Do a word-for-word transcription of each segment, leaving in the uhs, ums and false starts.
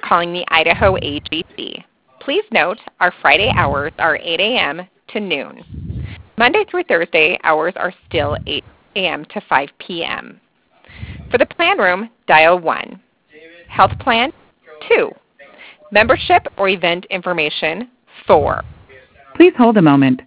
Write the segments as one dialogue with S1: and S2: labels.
S1: calling the Idaho A G C. Please note our Friday hours are eight a m to noon. Monday through Thursday, hours are still eight a m to five p m For the plan room, dial one. Health plan, two. Membership or event information, four.
S2: Please hold a moment.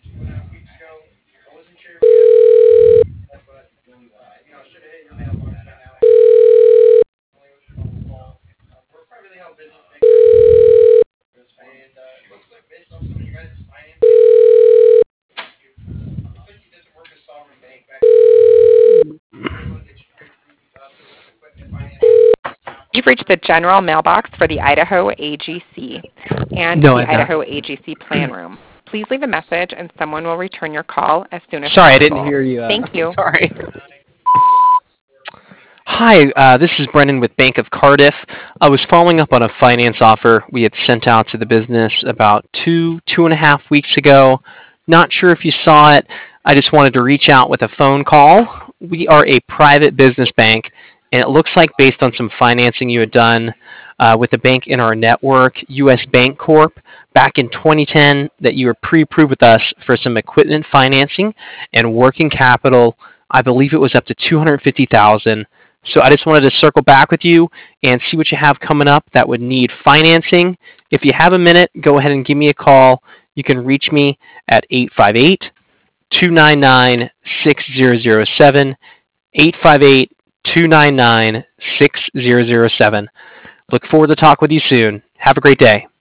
S1: You've reached the general mailbox for the Idaho A G C and
S3: No,
S1: the
S3: I've not.
S1: Idaho A G C plan room. Please leave a message and someone will return your call as soon as
S3: Sorry, I
S1: possible.
S3: didn't hear you. Uh,
S1: Thank you.
S3: Sorry. Hi, uh, this is Brendan with Bank of Cardiff. I was following up on a finance offer we had sent out to the business about two, two and a half weeks ago. Not sure if you saw it. I just wanted to reach out with a phone call. We are a private business bank, and it looks like based on some financing you had done uh, with a bank in our network, U S Bank Corp, back in twenty ten, that you were pre-approved with us for some equipment financing and working capital. I believe it was up to two hundred fifty thousand dollars. So I just wanted to circle back with you and see what you have coming up that would need financing. If you have a minute, go ahead and give me a call. You can reach me at eight five eight, two nine nine, six zero zero seven, eight five eight, two nine nine, six zero zero seven. Look forward to talk with you soon. Have a great day.